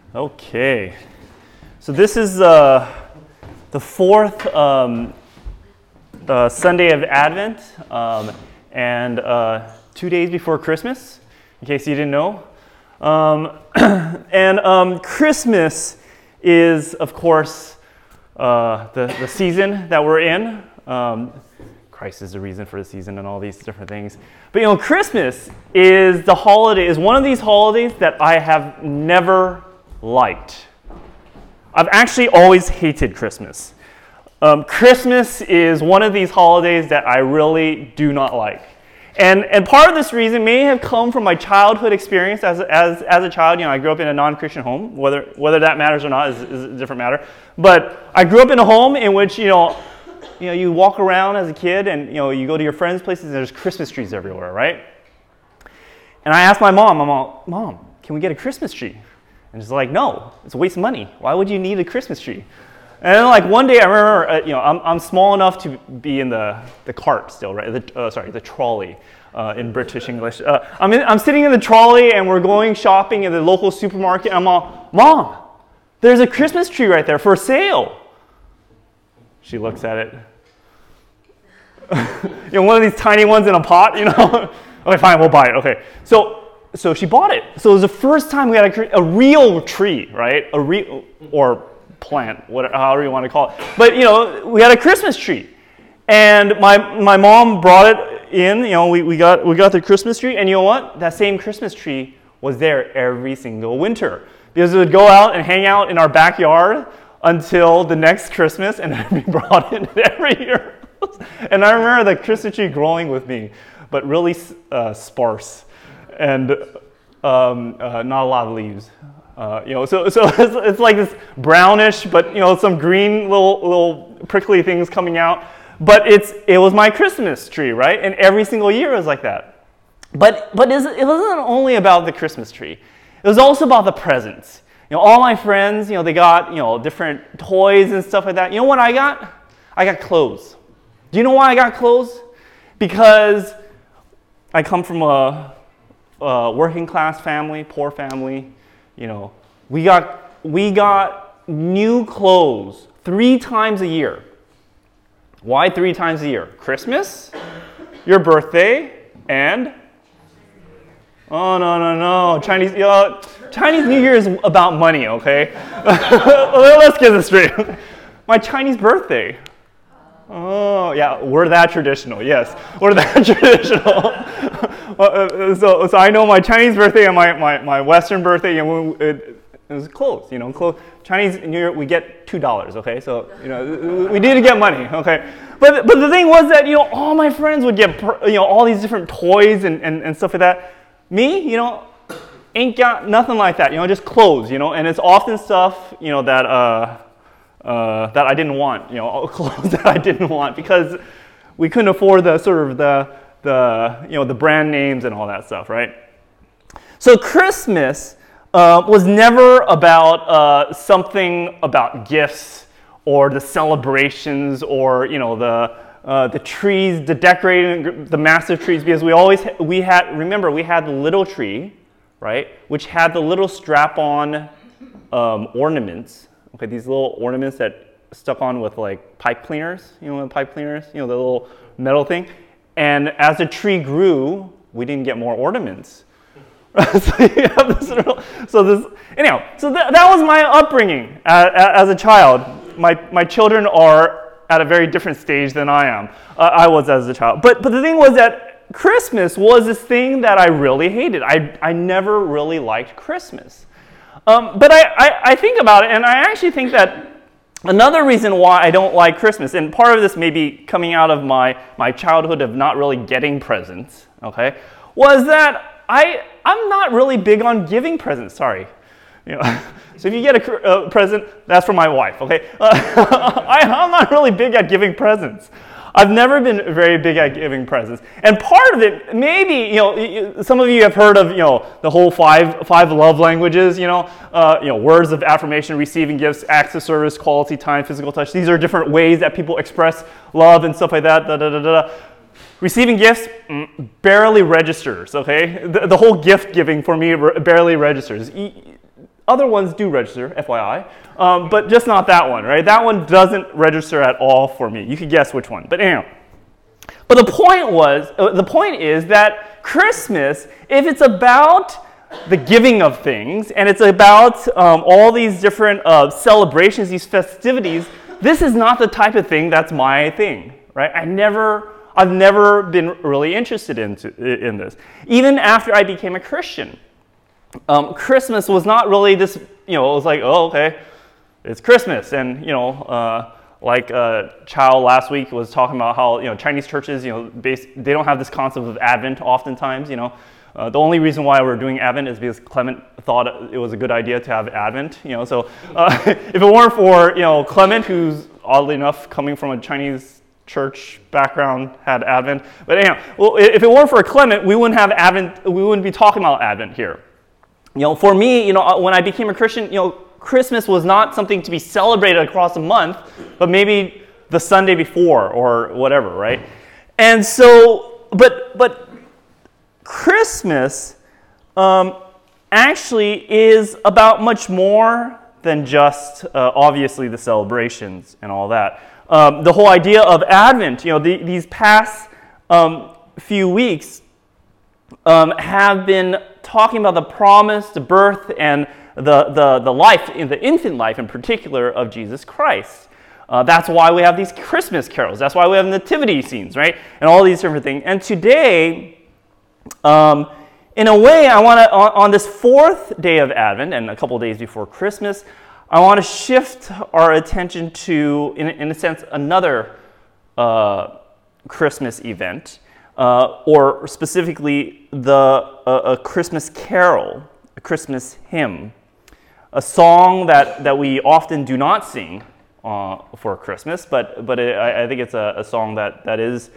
Okay, so this is the fourth Sunday of Advent and 2 days before Christmas, in case you didn't know. Christmas is, of course, the season that we're in. Christ is the reason for the season and all these different things. But Christmas is one of these holidays that I have never liked. I've actually always hated Christmas. Christmas is one of these holidays that I really do not like. And part of this reason may have come from my childhood experience as a child. I grew up in a non-Christian home. Whether that matters or not is a different matter. But I grew up in a home in which, you walk around as a kid and, you go to your friends' places and there's Christmas trees everywhere, right? And I asked my mom, Mom, can we get a Christmas tree? And she's like, no, it's a waste of money. Why would you need a Christmas tree? And then, one day I remember, I'm small enough to be in the cart still, right? The trolley in British English. I'm sitting in the trolley and we're going shopping at the local supermarket. And I'm all, Mom, there's a Christmas tree right there for sale. She looks at it. One of these tiny ones in a pot, Okay, fine, we'll buy it. Okay, so she bought it. So it was the first time we had a real tree, right? Or plant, however you want to call it. But we had a Christmas tree, and my mom brought it in. We got the Christmas tree, and you know what? That same Christmas tree was there every single winter because it would go out and hang out in our backyard until the next Christmas, and then we brought it every year. And I remember the Christmas tree growing with me, but really sparse and not a lot of leaves. So it's like this brownish, but some green little prickly things coming out. But it was my Christmas tree, right? And every single year it was like that. But it wasn't only about the Christmas tree. It was also about the presents. All my friends, they got different toys and stuff like that. You know what I got? I got clothes. Do you know why I got clothes? Because I come from a working class family, poor family. We got new clothes 3 times a year. Why 3 times a year? Christmas, your birthday, and no. Chinese New Year is about money, okay? Let's get this straight. My Chinese birthday. Oh, yeah, we're that traditional. Yes, we're that traditional. So I know my Chinese birthday and my Western birthday, it was close. Chinese New Year, we get $2, okay? So, we need to get money, okay? But the thing was that, all my friends would get, all these different toys and stuff like that. Me, ain't got nothing like that, just clothes, and it's often stuff, that I didn't want, clothes that I didn't want because we couldn't afford the sort of the brand names and all that stuff, right? So Christmas was never about something about gifts or the celebrations or the trees, the decorating, the massive trees, because we had the little tree, right, which had the little strap-on ornaments. Okay, these little ornaments that stuck on with pipe cleaners, the little metal thing. And as the tree grew, we didn't get more ornaments. So that was my upbringing as a child. My children are at a very different stage than I was as a child. But the thing was that Christmas was this thing that I really hated. I never really liked Christmas. But I think about it, and I actually think that another reason why I don't like Christmas, and part of this may be coming out of my childhood of not really getting presents, okay, was that I'm not really big on giving presents, sorry. So if you get a present, that's from my wife, okay? I'm not really big at giving presents. I've never been very big at giving presents. And part of it, maybe, some of you have heard of, the whole five love languages, words of affirmation, receiving gifts, acts of service, quality time, physical touch. These are different ways that people express love and stuff like that. Receiving gifts barely registers, okay? The whole gift giving for me barely registers. Other ones do register, FYI, but just not that one, right? That one doesn't register at all for me. You could guess which one. But anyhow, but the point is that Christmas, if it's about the giving of things, and it's about all these different celebrations, these festivities, this is not the type of thing that's my thing, right? I've never been really interested in this. Even after I became a Christian, Christmas was not really this, it was like, oh, okay, it's Christmas. And, like a child last week was talking about how, Chinese churches, they don't have this concept of Advent oftentimes, The only reason why we're doing Advent is because Clement thought it was a good idea to have Advent, So if it weren't for, Clement, who's oddly enough coming from a Chinese church background, had Advent. But anyhow, well, if it weren't for Clement, we wouldn't have Advent. We wouldn't be talking about Advent here. For me, when I became a Christian, Christmas was not something to be celebrated across a month, but maybe the Sunday before or whatever, right? And so, but Christmas actually is about much more than just obviously the celebrations and all that. The whole idea of Advent, these past few weeks have been talking about the promise, the birth, and the life, the infant life in particular, of Jesus Christ. That's why we have these Christmas carols. That's why we have nativity scenes, right? And all these different things. And today, in a way, I want to, on this fourth day of Advent and a couple of days before Christmas, I want to shift our attention to, in a sense, another Christmas event, or specifically a Christmas carol, a Christmas hymn, a song that we often do not sing for Christmas, but I think it's a song that is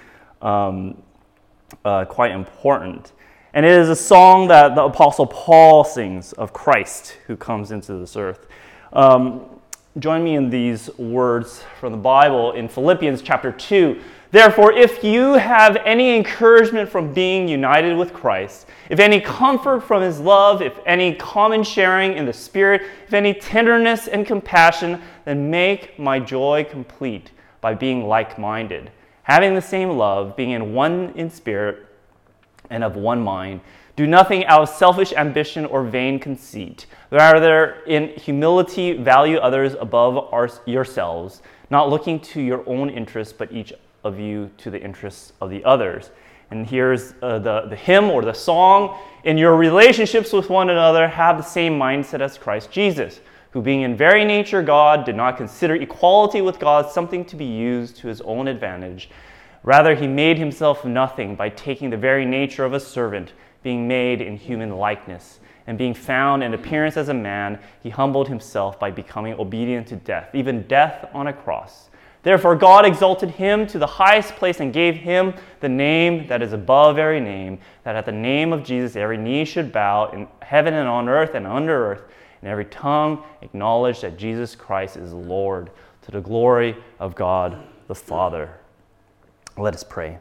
quite important. And it is a song that the Apostle Paul sings of Christ who comes into this earth. Join me in these words from the Bible in Philippians chapter 2. Therefore, if you have any encouragement from being united with Christ, if any comfort from his love, if any common sharing in the Spirit, if any tenderness and compassion, then make my joy complete by being like-minded, having the same love, being in one in spirit and of one mind. Do nothing out of selfish ambition or vain conceit. Rather, in humility, value others above yourselves, not looking to your own interests, but each of you to the interests of the others. And here's the hymn or the song. In your relationships with one another, have the same mindset as Christ Jesus, who being in very nature God, did not consider equality with God something to be used to his own advantage. Rather, he made himself nothing by taking the very nature of a servant, being made in human likeness. And being found in appearance as a man, he humbled himself by becoming obedient to death, even death on a cross. Therefore, God exalted him to the highest place and gave him the name that is above every name, that at the name of Jesus every knee should bow in heaven and on earth and under earth, and every tongue acknowledge that Jesus Christ is Lord, to the glory of God the Father. Let us pray.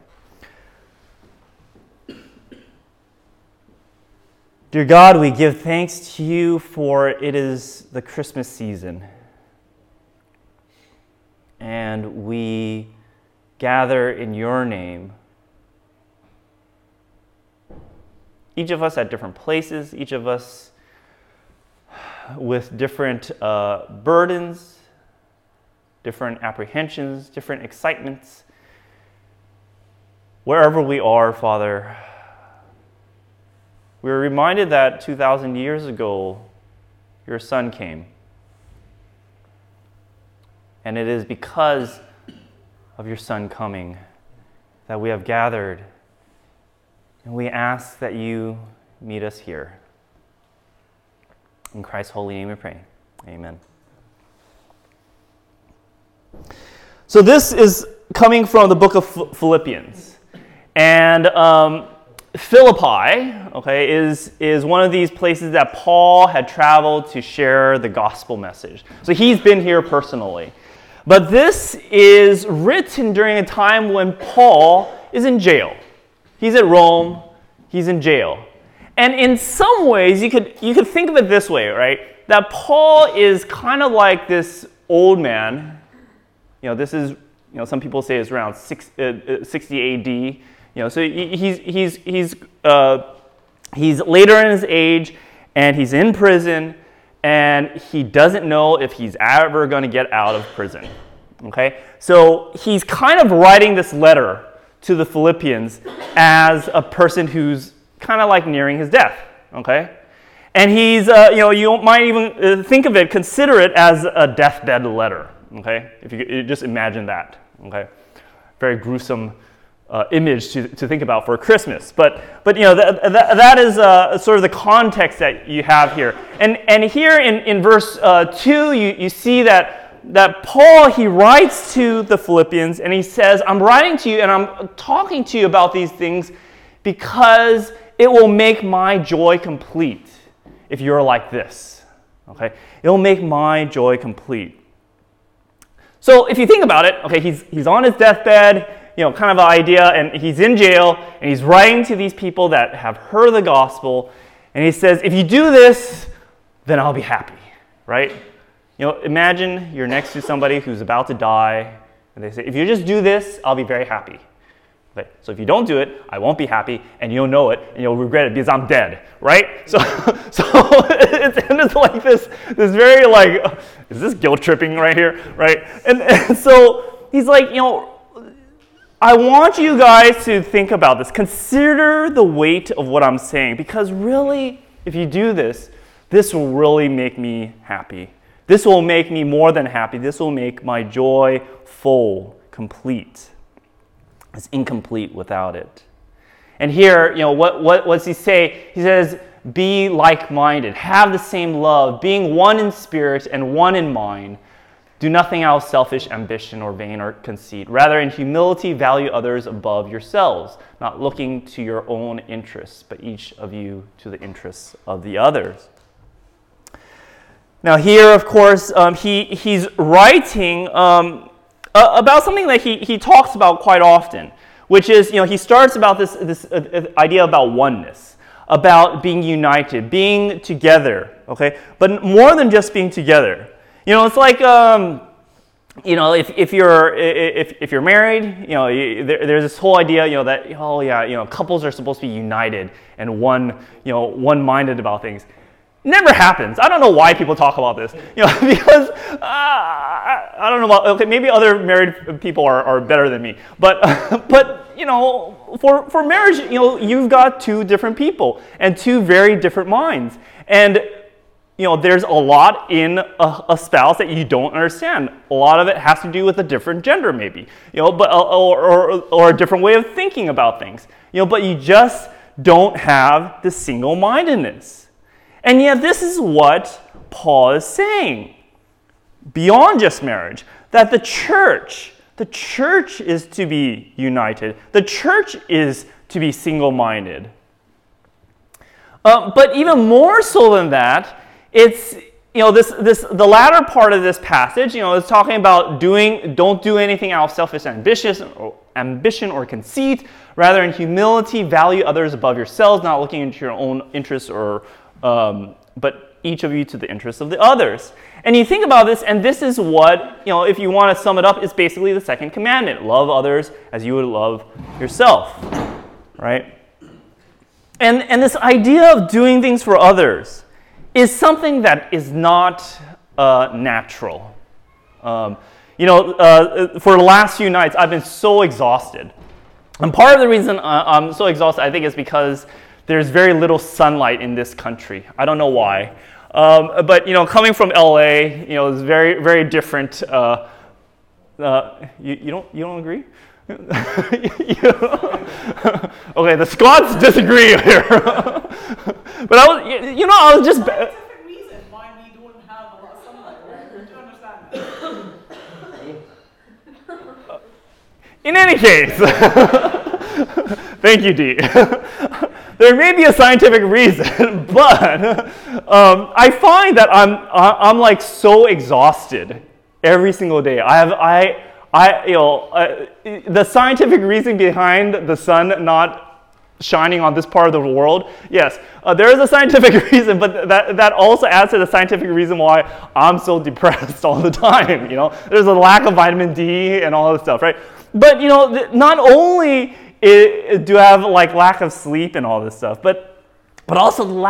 Dear God, we give thanks to you for it is the Christmas season. And we gather in your name. Each of us at different places, each of us with different burdens, different apprehensions, different excitements. Wherever we are, Father, we are reminded that 2,000 years ago, your Son came. And it is because of your Son coming that we have gathered. And we ask that you meet us here. In Christ's holy name we pray. Amen. So this is coming from the book of Philippians. And Philippi, okay, is one of these places that Paul had traveled to share the gospel message. So he's been here personally. But this is written during a time when Paul is in jail. He's at Rome. He's in jail. And in some ways, you could think of it this way, right? That Paul is kind of like this old man. This is, some people say it's around 60 AD. So he's later in his age, and he's in prison, and he doesn't know if he's ever going to get out of prison. Okay, so he's kind of writing this letter to the Philippians as a person who's kind of like nearing his death. Okay, and he's you might even consider it as a deathbed letter. Okay, if you just imagine that. Okay, very gruesome image to think about for Christmas, but that is sort of the context that you have here, and here in verse 2 you see that Paul, he writes to the Philippians and he says, I'm writing to you and I'm talking to you about these things because it will make my joy complete if you're like this. Okay, it will make my joy complete. So if you think about it, okay, he's on his deathbed. Kind of an idea, and he's in jail, and he's writing to these people that have heard the gospel, and he says, if you do this, then I'll be happy, right? Imagine you're next to somebody who's about to die, and they say, if you just do this, I'll be very happy. Okay, so if you don't do it, I won't be happy, and you'll know it, and you'll regret it because I'm dead, right? So it's like this very like, is this guilt tripping right here, right? And so he's like, I want you guys to think about this. Consider the weight of what I'm saying, because really, if you do this, this will really make me happy. This will make me more than happy. This will make my joy full, complete. It's incomplete without it. And here, what does he say? He says, be like-minded, have the same love, being one in spirit and one in mind. Do nothing out of selfish ambition or vain or conceit. Rather, in humility, value others above yourselves, not looking to your own interests, but each of you to the interests of the others. Now here, of course, he's writing about something that he talks about quite often, which is, he starts about this idea about oneness, about being united, being together, okay? But more than just being together. It's like, if you're married, there's this whole idea, that couples are supposed to be united and one-minded about things. Never happens. I don't know why people talk about this, because I don't know about. Okay, maybe other married people are better than me, but for marriage, you've got two different people and two very different minds, and there's a lot in a spouse that you don't understand. A lot of it has to do with a different gender, maybe, but or a different way of thinking about things, But you just don't have the single-mindedness, and yet this is what Paul is saying. Beyond just marriage, that the church is to be united. The church is to be single-minded. But even more so than that. It's, the latter part of this passage, is talking about don't do anything out of selfish ambition or conceit. Rather, in humility, value others above yourselves, not looking into your own interests but each of you to the interests of the others. And you think about this, and this is what, if you want to sum it up, it's basically the second commandment. Love others as you would love yourself, right? And this idea of doing things for others is something that is not natural. For the last few nights, I've been so exhausted. And part of the reason I'm so exhausted, I think, is because there's very little sunlight in this country. I don't know why. But, coming from LA, it's very, very different. You don't agree? Okay, the Scots disagree here. But I was just. Scientific reason why we don't have a lot of sunlight. Do you understand? In any case, thank you, Dee. There may be a scientific reason, but I find that I'm like so exhausted every single day. The scientific reason behind the sun not shining on this part of the world? Yes, there is a scientific reason, but that also adds to the scientific reason why I'm so depressed all the time. There's a lack of vitamin D and all this stuff, right? But not only do I have like lack of sleep and all this stuff, but also the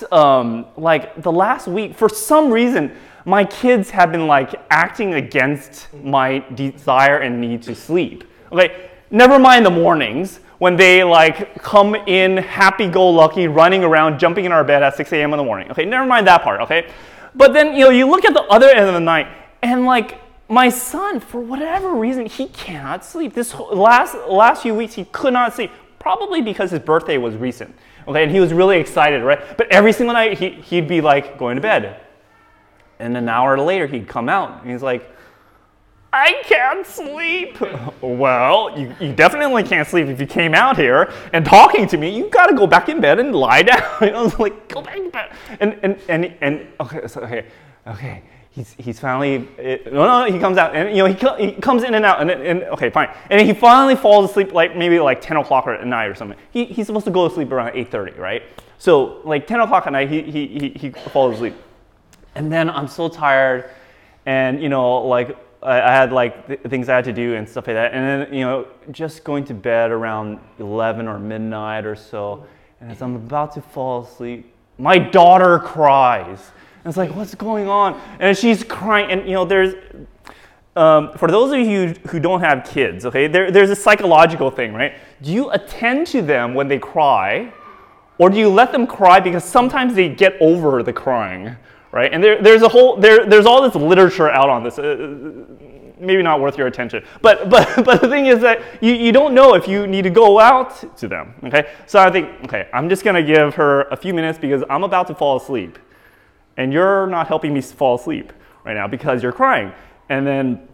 last week, for some reason, my kids have been like acting against my desire and need to sleep. Okay, never mind the mornings when they like come in happy-go-lucky, running around, jumping in our bed at 6 a.m. in the morning. Okay, never mind that part. Okay, but then you look at the other end of the night, and like my son, for whatever reason, he cannot sleep. This last few weeks, he could not sleep, probably because his birthday was recent. Okay, and he was really excited, right? But every single night, he'd be like going to bed. And an hour later, he'd come out, and he's like, I can't sleep. Well, you definitely can't sleep if you came out here and talking to me. You got to go back in bed and lie down. I was like, go back in bed. And okay. He's finally, he comes out, and he comes in and out, and okay, fine. And he finally falls asleep maybe 10 o'clock at night or something. He's supposed to go to sleep around 8:30, right? So like 10 o'clock at night, he falls asleep. And then I'm so tired, and I had things I had to do and stuff like that. And then just going to bed around 11 or midnight or so. And as I'm about to fall asleep, my daughter cries. And it's like, what's going on? And she's crying. And there's for those of you who don't have kids, okay, there's a psychological thing, right? Do you attend to them when they cry, or do you let them cry because sometimes they get over the crying? Right, and there's all this literature out on this. Maybe not worth your attention, but the thing is that you don't know if you need to go out to them. Okay, so I think I'm just gonna give her a few minutes because I'm about to fall asleep, and you're not helping me fall asleep right now because you're crying. And then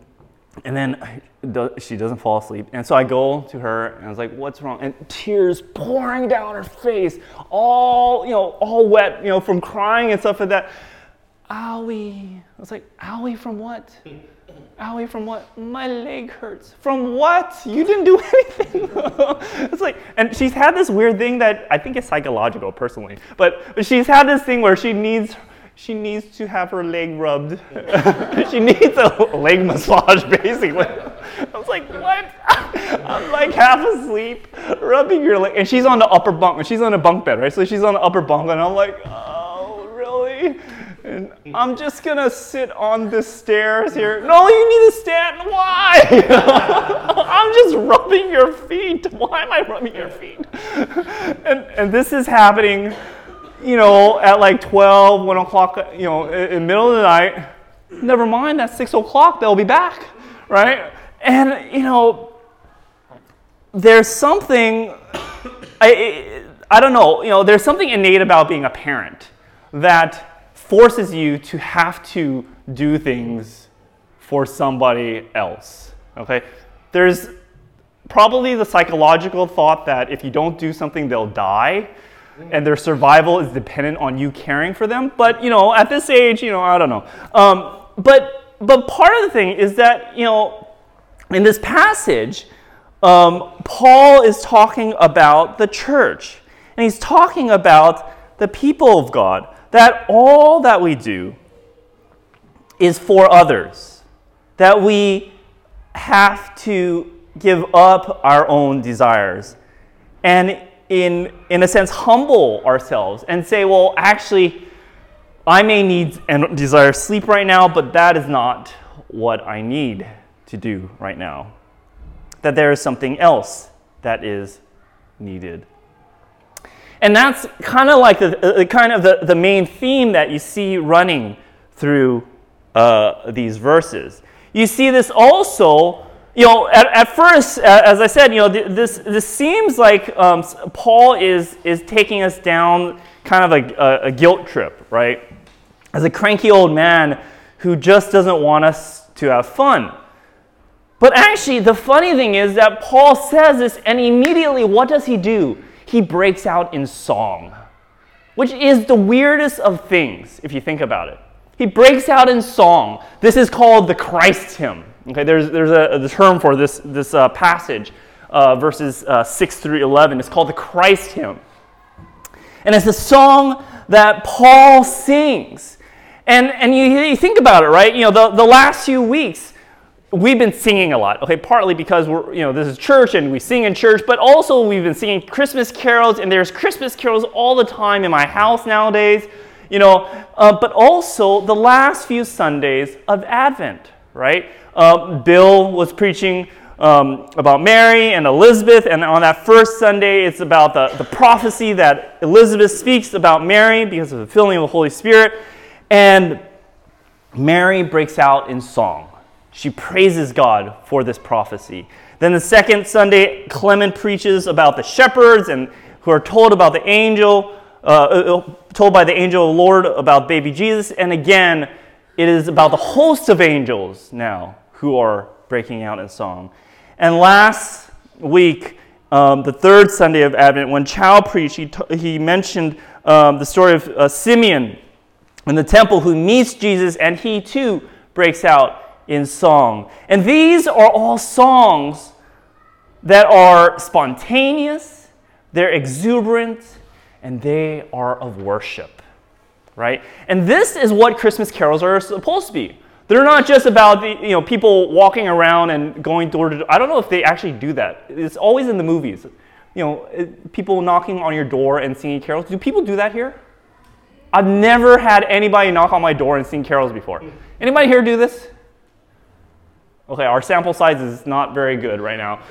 she doesn't fall asleep, and so I go to her and I was like, "What's wrong?" And tears pouring down her face, all wet, from crying and stuff like that. Owie. I was like, owie from what? Owie from what? My leg hurts. From what? You didn't do anything. It's like, and she's had this weird thing that I think is psychological personally, but she's had this thing where she needs to have her leg rubbed. She needs a leg massage, basically. I was like, what? I'm like half asleep, rubbing your leg. And she's on the upper bunk, and she's on a bunk bed, right? So she's on the upper bunk, and I'm like, oh, really? And I'm just gonna sit on the stairs here. No, you need to stand. Why? I'm just rubbing your feet. Why am I rubbing your feet? And this is happening, at 12, 1 o'clock, in the middle of the night. Never mind, at 6 o'clock, they'll be back, right? And, there's something, I don't know, there's something innate about being a parent that forces you to have to do things for somebody else, okay? There's probably the psychological thought that if you don't do something, they'll die, and their survival is dependent on you caring for them. But, at this age, I don't know. But part of the thing is that, in this passage, Paul is talking about the church, and he's talking about the people of God, that all that we do is for others, that we have to give up our own desires and in a sense humble ourselves and say, well, actually, I may need and desire sleep right now, but that is not what I need to do right now. That there is something else that is needed. And that's kind of like the main theme that you see running through these verses. You see this also, at first, as I said, this seems like Paul is taking us down kind of a guilt trip, right? As a cranky old man who just doesn't want us to have fun. But actually, the funny thing is that Paul says this, and immediately, what does he do? He breaks out in song, which is the weirdest of things, if you think about it. He breaks out in song. This is called the Christ hymn. Okay, there's a term for this passage verses 6 through 11. It's called the Christ Hymn. And it's a song that Paul sings. And you think about it, right? You know, the last few weeks, we've been singing a lot. Okay, partly because this is church and we sing in church, but also we've been singing Christmas carols, and there's Christmas carols all the time in my house nowadays. But also the last few Sundays of Advent, right? Bill was preaching about Mary and Elizabeth, and on that first Sunday, it's about the prophecy that Elizabeth speaks about Mary because of the filling of the Holy Spirit, and Mary breaks out in song. She praises God for this prophecy. Then the second Sunday, Clement preaches about the shepherds and who are told about the angel, told by the angel of the Lord about baby Jesus. And again, it is about the host of angels now who are breaking out in song. And last week, the third Sunday of Advent, when Chow preached, he mentioned the story of Simeon in the temple who meets Jesus, and he too breaks out in song. And these are all songs that are spontaneous, they're exuberant, and they are of worship, right? And this is what Christmas carols are supposed to be. They're not just about people walking around and going door to door. I don't know if they actually do that. It's always in the movies. People knocking on your door and singing carols. Do people do that here? I've never had anybody knock on my door and sing carols before. Anybody here do this? Okay, our sample size is not very good right now,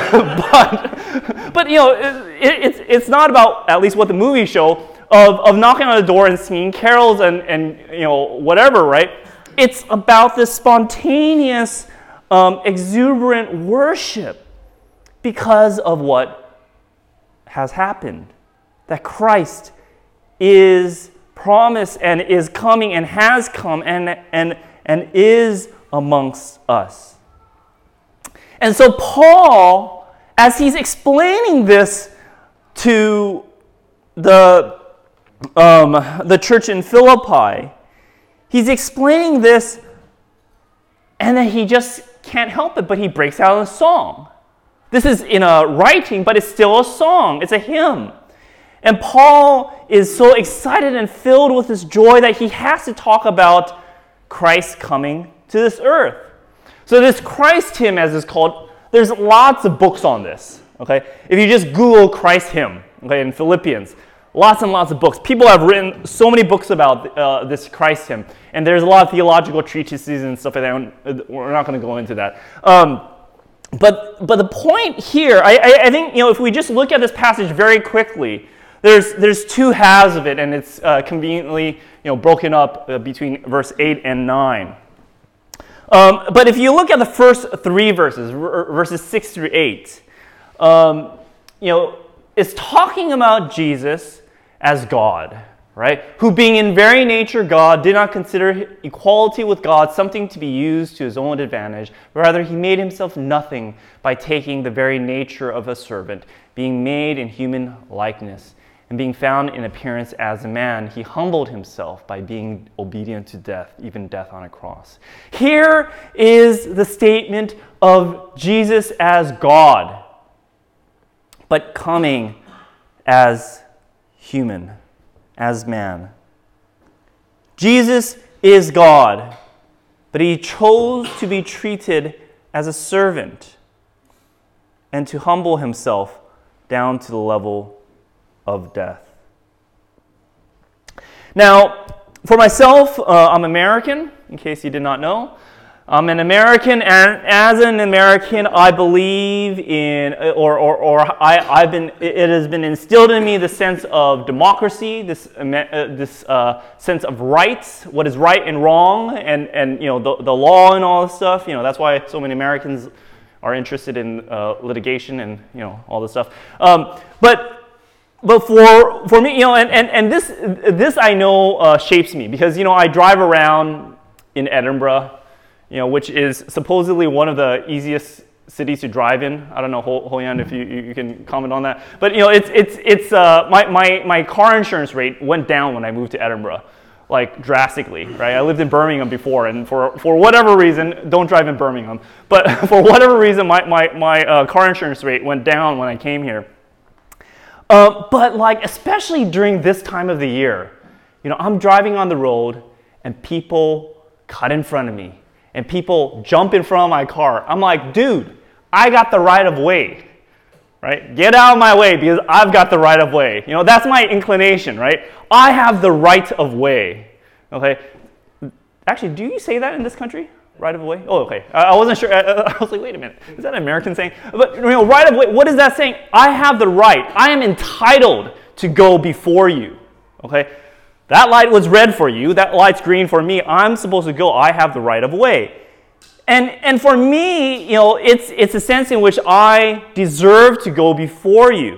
but it's not about, at least what the movies show, of knocking on the door and singing carols and whatever, right? It's about this spontaneous, exuberant worship because of what has happened, that Christ is promised and is coming and has come and is amongst us. And so Paul, as he's explaining this to the church in Philippi, he's explaining this, and then he just can't help it, but he breaks out in a song. This is in a writing, but it's still a song. It's a hymn. And Paul is so excited and filled with this joy that he has to talk about Christ coming to this earth. So this Christ hymn, as it's called, there's lots of books on this. Okay, if you just Google Christ hymn, okay, in Philippians, lots and lots of books. People have written so many books about this Christ hymn, and there's a lot of theological treatises and stuff like that. We're not going to go into that. But the point here, I think, if we just look at this passage very quickly, there's two halves of it, and it's conveniently broken up between verse 8 and 9. But if you look at the first three verses, verses 6 through 8, it's talking about Jesus as God, right? Who, being in very nature God, did not consider equality with God something to be used to his own advantage. Rather, he made himself nothing by taking the very nature of a servant, being made in human likeness. And being found in appearance as a man, he humbled himself by being obedient to death, even death on a cross. Here is the statement of Jesus as God, but coming as human, as man. Jesus is God, but he chose to be treated as a servant and to humble himself down to the level of death. Now, for myself, I'm American, in case you did not know. I'm an American, and as an American, I believe in, it has been instilled in me the sense of democracy, this sense of rights, what is right and wrong, and the law and all this stuff. That's why so many Americans are interested in litigation and all this stuff. But for me, and this I know shapes me because I drive around in Edinburgh, which is supposedly one of the easiest cities to drive in. I don't know, Ho-Yan, if you can comment on that. But it's my car insurance rate went down when I moved to Edinburgh. like drastically, right? I lived in Birmingham before, and for whatever reason, don't drive in Birmingham, but for whatever reason, my car insurance rate went down when I came here. But like, especially during this time of the year, I'm driving on the road, and people cut in front of me, and people jump in front of my car. I'm like, dude, I got the right of way, right? Get out of my way because I've got the right of way. That's my inclination, right? I have the right of way, okay? Actually, do you say that in this country? Right of way? Oh, okay. I wasn't sure. I was like, wait a minute. Is that an American saying? But, right of way, what is that saying? I have the right. I am entitled to go before you, okay? That light was red for you. That light's green for me. I'm supposed to go. I have the right of way. And for me, it's a sense in which I deserve to go before you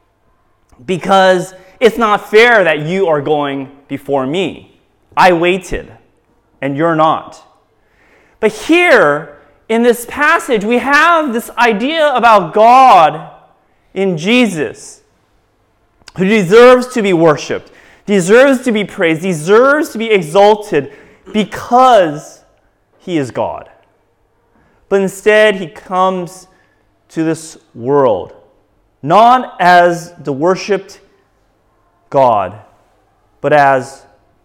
because it's not fair that you are going before me. I waited, and you're not. But here, in this passage, we have this idea about God in Jesus, who deserves to be worshipped, deserves to be praised, deserves to be exalted because he is God. But instead, he comes to this world, not as the worshipped God, but as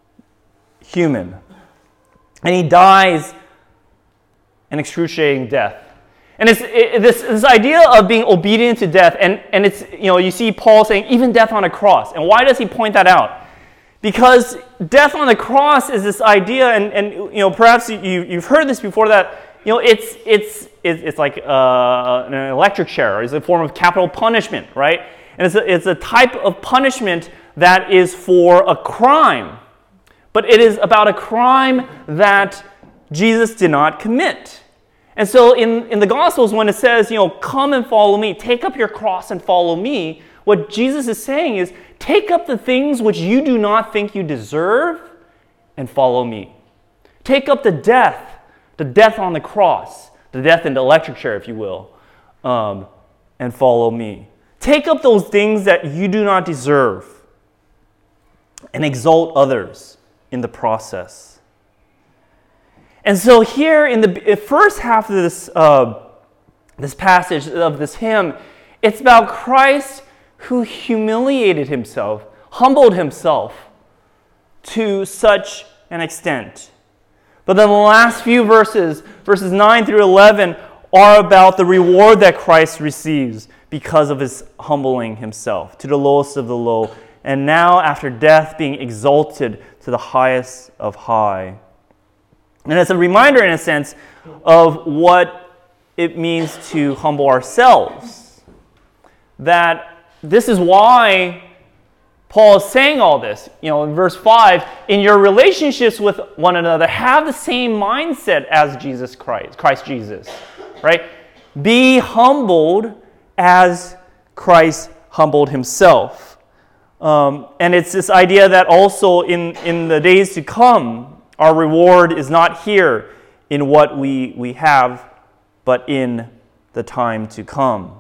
human. And he dies an excruciating death. And it's this idea of being obedient to death, and it's, you see Paul saying, even death on a cross. And why does he point that out? Because death on the cross is this idea, and perhaps you've heard this before, that it's like an electric chair. It's a form of capital punishment, right? And it's a type of punishment that is for a crime, but it is about a crime that Jesus did not commit. And so in the Gospels, when it says, come and follow me, take up your cross and follow me, what Jesus is saying is, take up the things which you do not think you deserve and follow me. Take up the death on the cross, the death in the electric chair, if you will, and follow me. Take up those things that you do not deserve and exalt others in the process. And so here in the first half of this passage of this hymn, it's about Christ who humiliated himself, humbled himself to such an extent. But then the last few verses 9 through 11, are about the reward that Christ receives because of his humbling himself to the lowest of the low, and now after death being exalted to the highest of high. And it's a reminder, in a sense, of what it means to humble ourselves. That this is why Paul is saying all this. In verse 5, in your relationships with one another, have the same mindset as Jesus Christ Jesus. Right? Be humbled as Christ humbled himself. And it's this idea that also in the days to come, our reward is not here in what we have, but in the time to come.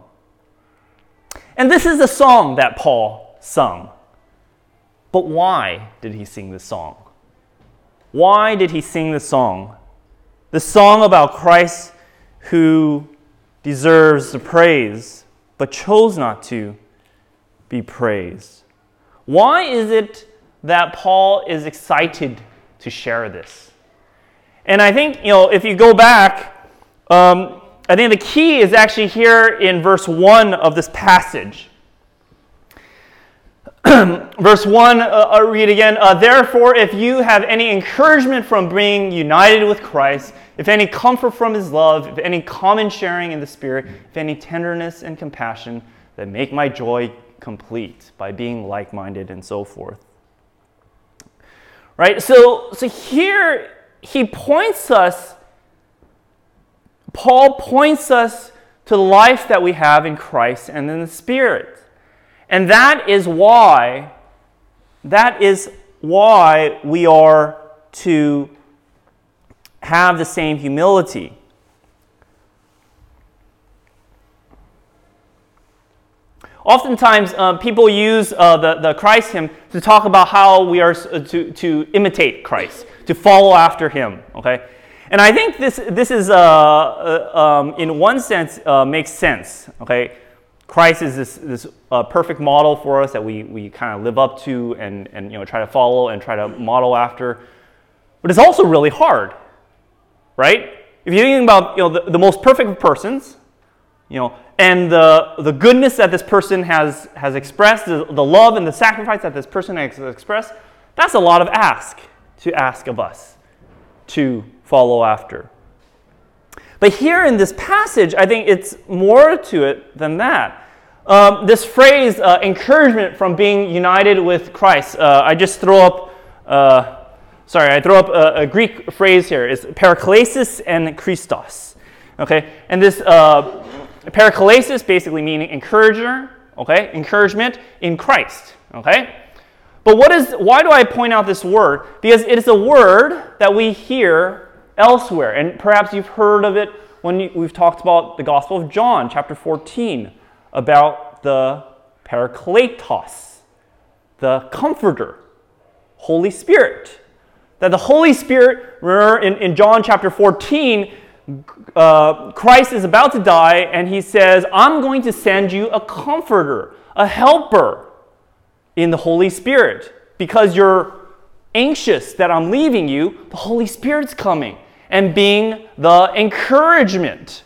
And this is the song that Paul sung. But why did he sing this song? Why did he sing this song? The song about Christ who deserves the praise, but chose not to be praised. Why is it that Paul is excited to share this? And I think, if you go back, I think the key is actually here in verse 1 of this passage. Verse 1, I'll read again. Therefore, if you have any encouragement from being united with Christ, if any comfort from his love, if any common sharing in the Spirit, if any tenderness and compassion, then make my joy complete by being like-minded and so forth. Right? So here Paul points us to the life that we have in Christ and in the Spirit. And that is why we are to have the same humility. Oftentimes, people use the Christ hymn to talk about how we are to imitate Christ, to follow after him. Okay, and I think this is in one sense makes sense. Okay, Christ is this perfect model for us that we kind of live up to and try to follow and try to model after, but it's also really hard, right? If you're thinking about the most perfect of persons, and the goodness that this person has expressed, the love and the sacrifice that this person has expressed, that's a lot of ask of us to follow after. But here in this passage, I think it's more to it than that. This phrase, encouragement from being united with Christ, I just throw up, I throw up a Greek phrase here. It's paraklesis and Christos. Okay, and this paraklesis basically meaning encourager, okay, encouragement in Christ, okay? But why do I point out this word? Because it is a word that we hear elsewhere, and perhaps you've heard of it when we've talked about the Gospel of John, chapter 14, about the parakletos, the comforter, Holy Spirit. That the Holy Spirit, remember in John chapter 14, Christ is about to die, and he says, I'm going to send you a comforter, a helper in the Holy Spirit. Because you're anxious that I'm leaving you, the Holy Spirit's coming and being the encouragement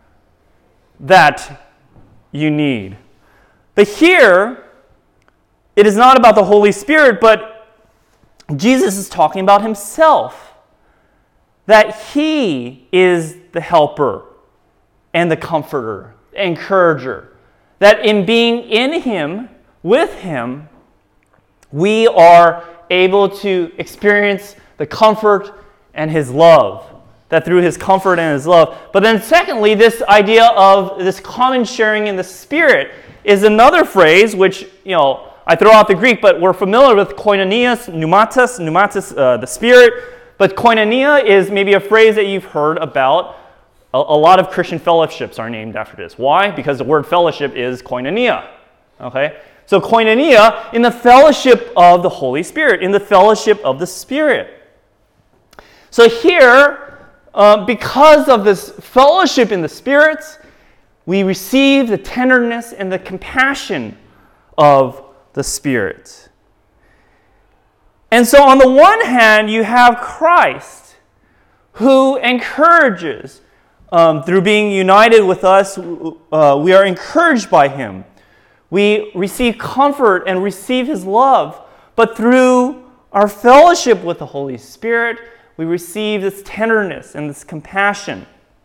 that you need. But here, it is not about the Holy Spirit, but Jesus is talking about himself. That he is the helper and the comforter, the encourager. That in being in him, with him, we are able to experience the comfort and his love. That through his comfort and his love. But then secondly, this idea of this common sharing in the Spirit is another phrase which, I throw out the Greek, but we're familiar with koinonia, pneumatos, the Spirit. But koinonia is maybe a phrase that you've heard about. A lot of Christian fellowships are named after this. Why? Because the word fellowship is koinonia. Okay? So koinonia in the fellowship of the Holy Spirit, in the fellowship of the Spirit. So here, because of this fellowship in the spirits, we receive the tenderness and the compassion of the Spirit. And so on the one hand, you have Christ, who encourages. Through being united with us, we are encouraged by him. We receive comfort and receive his love. But through our fellowship with the Holy Spirit, we receive this tenderness and this compassion.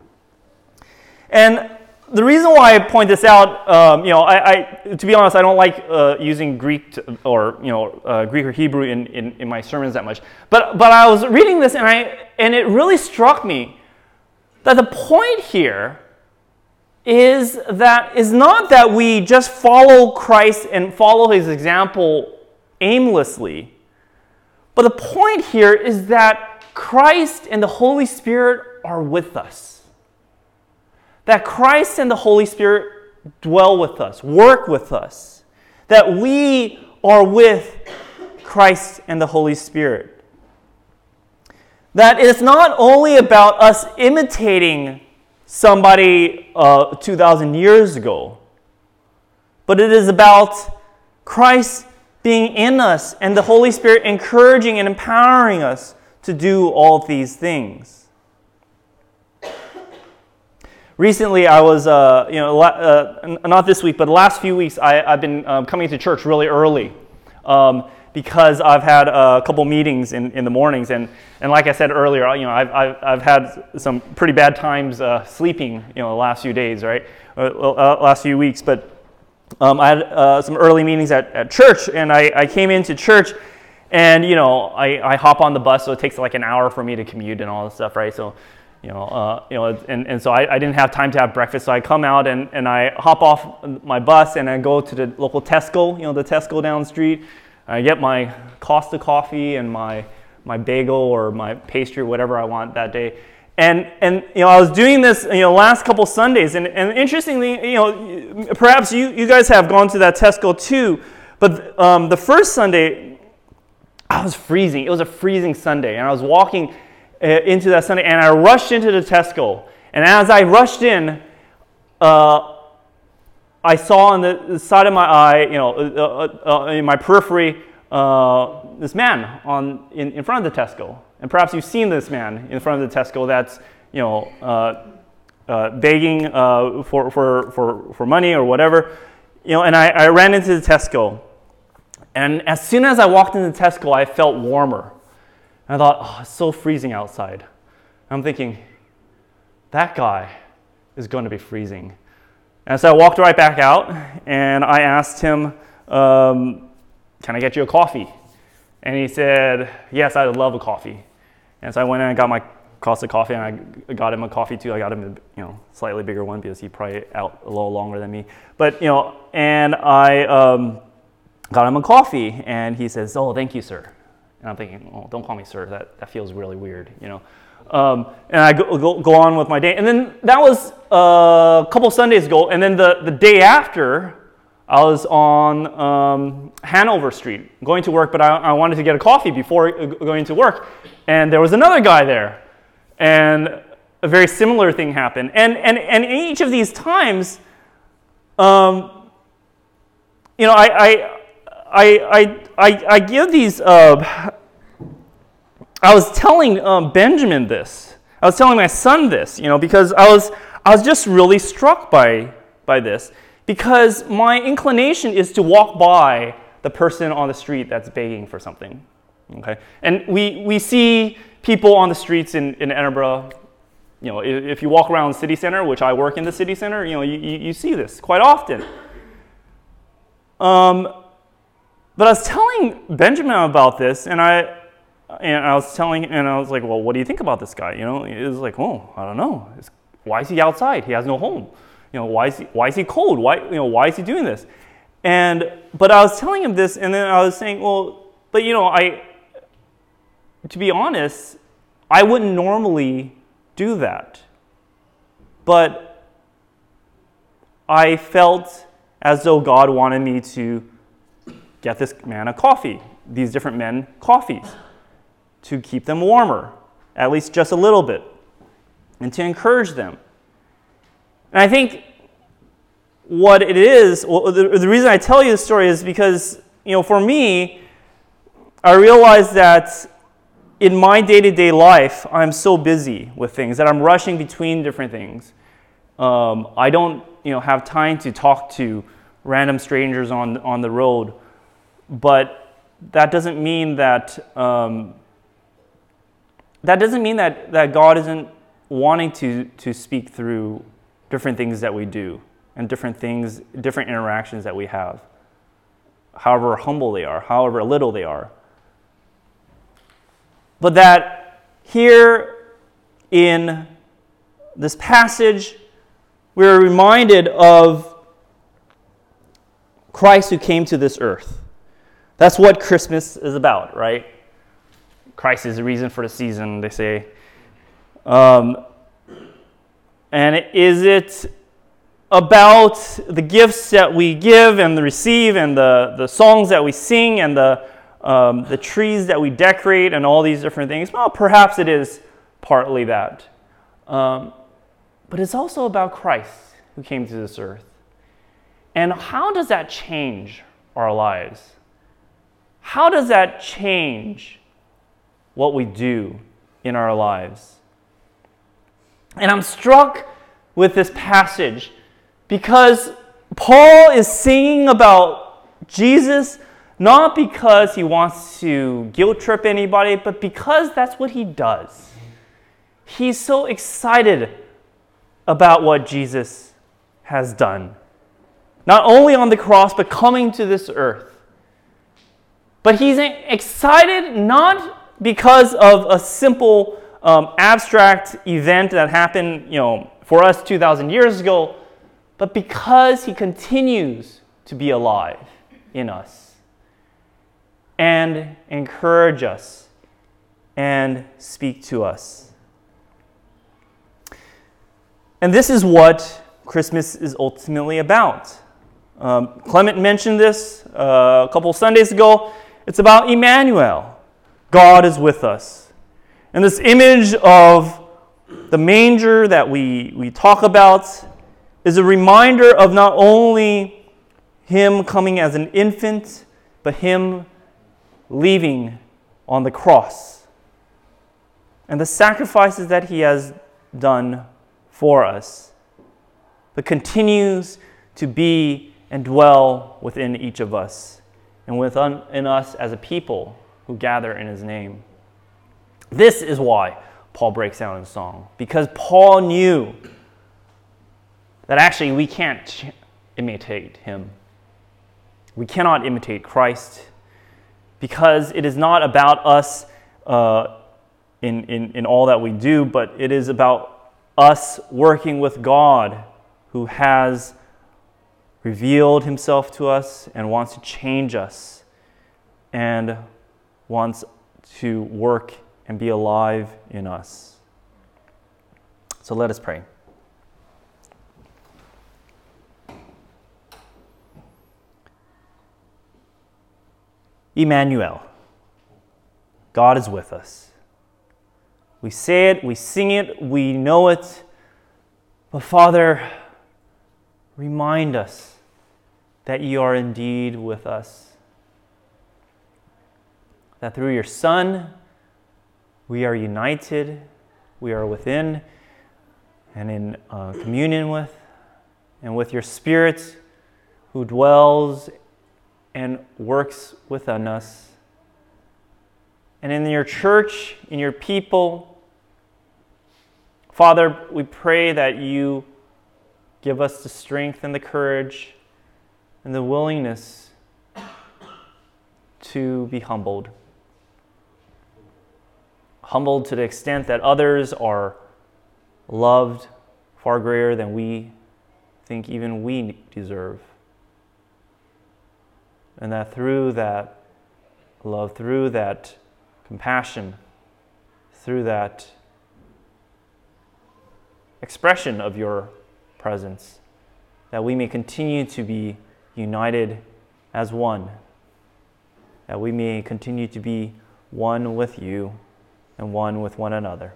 And the reason why I point this out, to be honest, I don't like using Greek Greek or Hebrew in my sermons that much. But I was reading this and it really struck me that the point here is not that we just follow Christ and follow his example aimlessly, but the point here is that Christ and the Holy Spirit are with us. That Christ and the Holy Spirit dwell with us, work with us. That we are with Christ and the Holy Spirit. That it's not only about us imitating somebody 2,000 years ago, but it is about Christ being in us and the Holy Spirit encouraging and empowering us to do all of these things. Recently, I was, not this week, but the last few weeks, I've been coming to church really early because I've had a couple meetings in the mornings, and like I said earlier, I've had some pretty bad times sleeping, the last few days, right, last few weeks. But I had some early meetings at church, and I came into church, and I hop on the bus, so it takes like an hour for me to commute and all this stuff, right? So. And so I didn't have time to have breakfast, so I come out and I hop off my bus and I go to the local Tesco, the Tesco down the street. I get my Costa coffee and my bagel or my pastry, whatever I want that day. and I was doing this last couple Sundays, and interestingly, perhaps you guys have gone to that Tesco too, but the first Sunday, I was freezing. It was a freezing Sunday, and I was walking into that Sunday, and I rushed into the Tesco, and as I rushed in, I saw on the side of my eye, in my periphery, this man in front of the Tesco. And perhaps you've seen this man in front of the Tesco that's begging for money or whatever. And I ran into the Tesco. And as soon as I walked into Tesco, I felt warmer. And I thought, oh, it's so freezing outside. I'm thinking, that guy is going to be freezing. And so I walked right back out, and I asked him, can I get you a coffee? And he said, yes, I'd love a coffee. And so I went in and got my Costa coffee, and I got him a coffee too. I got him a slightly bigger one because he probably out a little longer than me. But and I got him a coffee, and he says, "Oh, thank you, sir." And I'm thinking, "Oh, don't call me sir. That feels really weird, And I go on with my day. And then that was a couple Sundays ago. And then the day after, I was on Hanover Street going to work, but I wanted to get a coffee before going to work. And there was another guy there. And a very similar thing happened. And in each of these times, I give these. I was telling Benjamin this. I was telling my son this, because I was just really struck by this, because my inclination is to walk by the person on the street that's begging for something. Okay, and we see people on the streets in Edinburgh. If you walk around the city center, which I work in the city center, you see this quite often. But I was telling Benjamin about this, and I was like, well, what do you think about this guy? It was like, oh, I don't know. Why is he outside? He has no home. Why is he cold? Why is he doing this? But I was telling him this, and then I was saying, well, but to be honest, I wouldn't normally do that. But I felt as though God wanted me to get this man a coffee, these different men coffees, to keep them warmer, at least just a little bit, and to encourage them. And I think what it is, the reason I tell you this story is because, for me, I realize that in my day-to-day life, I'm so busy with things that I'm rushing between different things. I don't, have time to talk to random strangers on the road, but that doesn't mean that that God isn't wanting to speak through different things that we do and different interactions that we have, however humble they are, however little they are. But that here in this passage, we're reminded of Christ who came to this earth. That's what Christmas is about, right? Christ is the reason for the season, they say. And is it about the gifts that we give and receive and the songs that we sing and the trees that we decorate and all these different things? Well, perhaps it is partly that. But it's also about Christ who came to this earth. And how does that change our lives? How does that change what we do in our lives? And I'm struck with this passage because Paul is singing about Jesus not because he wants to guilt trip anybody, but because that's what he does. He's so excited about what Jesus has done. Not only on the cross, but coming to this earth. But he's excited not because of a simple abstract event that happened, for us 2,000 years ago, but because he continues to be alive in us and encourage us and speak to us. And this is what Christmas is ultimately about. Clement mentioned this a couple Sundays ago. It's about Emmanuel. God is with us. And this image of the manger that we talk about is a reminder of not only him coming as an infant, but him leaving on the cross and the sacrifices that he has done for us, but continues to be and dwell within each of us and within us as a people who gather in his name. This is why Paul breaks down in song, because Paul knew that actually we can't imitate him. We cannot imitate Christ because it is not about us in all that we do, but it is about us working with God who has revealed himself to us and wants to change us and wants to work and be alive in us. So let us pray. Emmanuel, God is with us. We say it, we sing it, we know it, but Father, remind us that you are indeed with us. That through your Son, we are united, we are within and in communion with, and with your Spirit who dwells and works within us. And in your church, in your people, Father, we pray that you give us the strength and the courage and the willingness to be humbled. Humbled to the extent that others are loved far greater than we think even we deserve. And that through that love, through that compassion, through that expression of your presence, that we may continue to be united as one, that we may continue to be one with you and one with one another.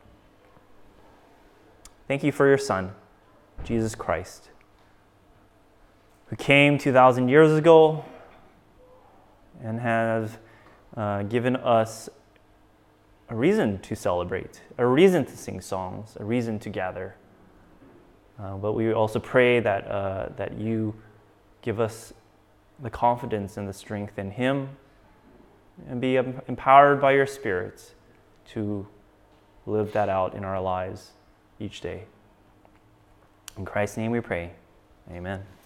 Thank you for your Son, Jesus Christ, who came 2,000 years ago and has given us a reason to celebrate, a reason to sing songs, a reason to gather. But we also pray that you give us the confidence and the strength in him and be empowered by your Spirit to live that out in our lives each day. In Christ's name we pray. Amen.